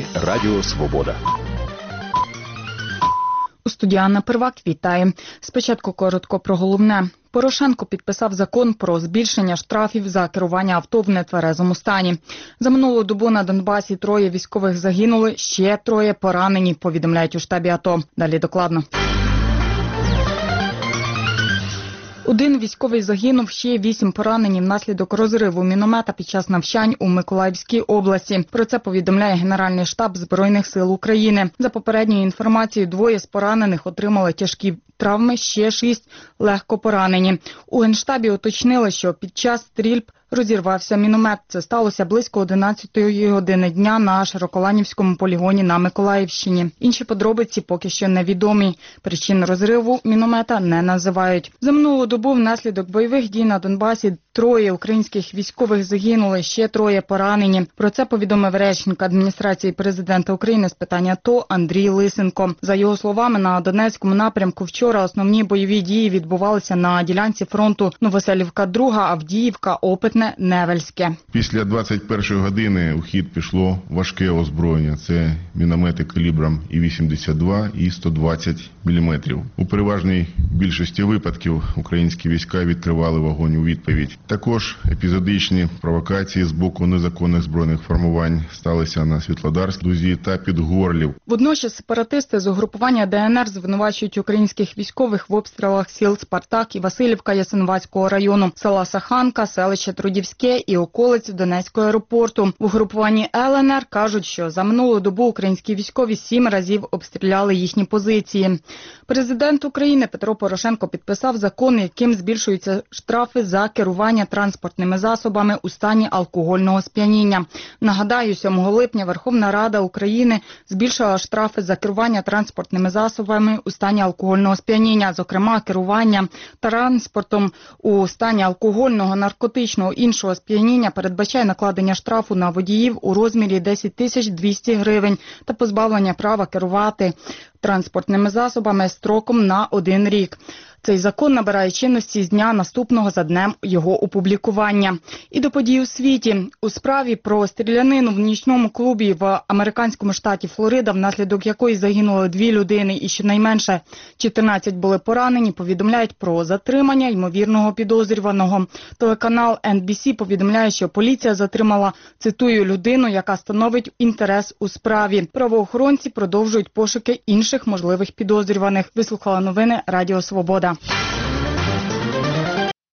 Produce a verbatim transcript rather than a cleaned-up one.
Новини Радіо Свобода. У студії Анна Первак вітає. Спочатку коротко про головне. Порошенко підписав закон про збільшення штрафів за керування авто в нетверезому стані. За минулу добу на Донбасі троє військових загинули, ще троє поранені, повідомляють у штабі АТО. Далі докладно. Один військовий загинув, ще вісім поранені внаслідок розриву міномета під час навчань у Миколаївській області. Про це повідомляє Генеральний штаб Збройних сил України. За попередньою інформацією, двоє з поранених отримали тяжкі травми, ще шість легко поранені. У Генштабі уточнили, що під час стрільб розірвався міномет. Це сталося близько одинадцятої години дня на Широколанівському полігоні на Миколаївщині. Інші подробиці поки що невідомі. Причин розриву міномета не називають. За минулу добу внаслідок бойових дій на Донбасі троє українських військових загинули, ще троє поранені. Про це повідомив речник адміністрації президента України з питань АТО Андрій Лисенко. За його словами, на Донецькому напрямку вчора основні бойові дії відбувалися на ділянці фронту Новоселівка-Друга, Авдіївка, Опитне, Невельське. Після двадцять першої години у хід пішло важке озброєння. Це міномети калібром і вісімдесят два, і сто двадцять міліметрів. У переважній більшості випадків українські війська відкривали вогонь у відповідь. Також епізодичні провокації з боку незаконних збройних формувань сталися на Світлодарській дузі та Підгорлів. Водночас сепаратисти з угрупування ДНР звинувачують українських військових в обстрілах сіл Спартак і Василівка Ясинуватського району, села Саханка, селище Трудівське і околиць Донецького аеропорту. В угрупуванні ЛНР кажуть, що за минулу добу українські військові сім разів обстріляли їхні позиції. Президент України Петро Порошенко підписав закон, яким збільшуються штрафи за керування транспортними засобами у стані алкогольного сп'яніння. Нагадаю, сьомого липня Верховна Рада України збільшила штрафи за керування транспортними засобами у стані алкогольного сп'яніння, зокрема керування транспортом у стані алкогольного, наркотичного, іншого сп'яніння передбачає накладення штрафу на водіїв у розмірі десять тисяч двісті гривень та позбавлення права керувати транспортними засобами строком на один рік. Цей закон набирає чинності з дня наступного за днем його опублікування. І до подій у світі. У справі про стрілянину в нічному клубі в американському штаті Флорида, внаслідок якої загинули дві людини і щонайменше чотирнадцять були поранені, повідомляють про затримання ймовірного підозрюваного. Телеканал ен бі сі повідомляє, що поліція затримала, цитую, людину, яка становить інтерес у справі. Правоохоронці продовжують пошуки інших можливих підозрюваних. Вислухала новини Радіо Свобода.